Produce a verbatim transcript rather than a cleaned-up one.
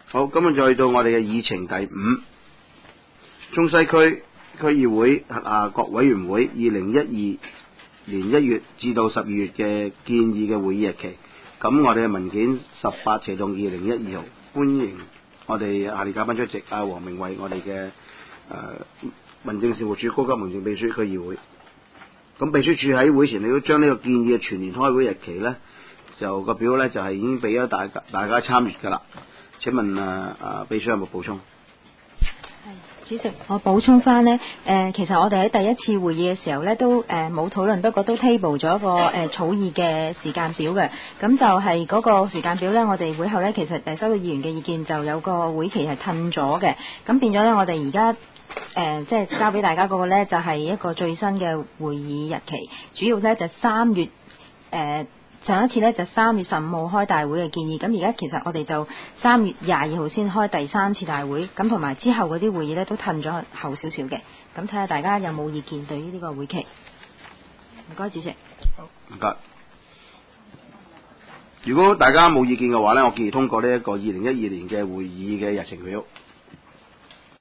好，今日再到我哋嘅議程第五，中西區區議會啊各委員會二零一二年一月至到十二月嘅建議嘅會議日期。咁我哋嘅文件十八斜洞二零一二號，歡迎我哋下列嘉賓出席。阿黃明慧，我哋嘅誒民政事務處高級民政秘書區議會。咁秘書處喺會前，你都將呢個建議嘅全年開會日期咧，就個表咧就係已經俾咗大家大家參閱㗎啦。請問誒誒秘書有冇補充？ 主席，我補充翻呢，誒、呃，其實我哋喺第一次會議嘅時候呢，都誒冇討論，不過都 table 咗一個誒、呃、草擬嘅時間表嘅。咁就係嗰個時間表呢，我哋會後呢，其實誒收到議員嘅意見，就有個會期係褪咗嘅。咁變咗呢，我哋而家誒即係交俾大家嗰個呢，就係、是、一個最新嘅會議日期，主要呢，就三月誒。呃上一次呢，就三月十五號開大會嘅建議，咁而家其實我哋就三月廿二號先開第三次大會，咁同埋之後嗰啲會議呢，都褪咗後少少嘅，咁睇下大家有冇意見對於呢個會期。唔該，主席。 好，唔該。如果大家冇意見嘅話呢，我建議通過呢一個二零一二年嘅會議嘅日程表。